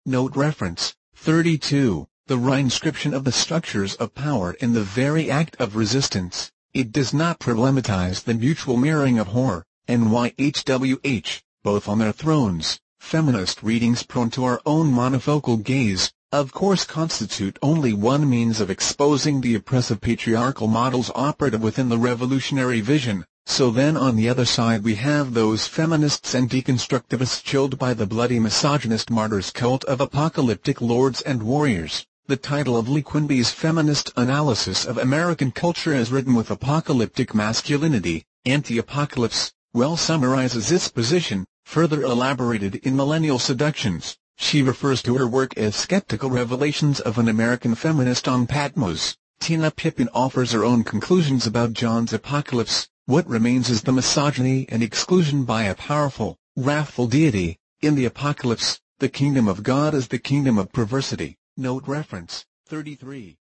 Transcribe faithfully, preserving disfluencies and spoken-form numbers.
Note reference, thirty-two. The reinscription of the structures of power in the very act of resistance. It does not problematize the mutual mirroring of horror, and Y H W H, both on their thrones. Feminist readings prone to our own monofocal gaze, of course constitute only one means of exposing the oppressive patriarchal models operative within the revolutionary vision. So then on the other side we have those feminists and deconstructivists chilled by the bloody misogynist martyrs cult of apocalyptic lords and warriors. The title of Lee Quinby's Feminist Analysis of American Culture is written with apocalyptic masculinity. Anti-Apocalypse well summarizes this position, further elaborated in Millennial Seductions. She refers to her work as Skeptical Revelations of an American Feminist on Patmos. Tina Pippin offers her own conclusions about John's apocalypse. What remains is the misogyny and exclusion by a powerful, wrathful deity. In the apocalypse, the kingdom of God is the kingdom of perversity. Note reference, thirty-three.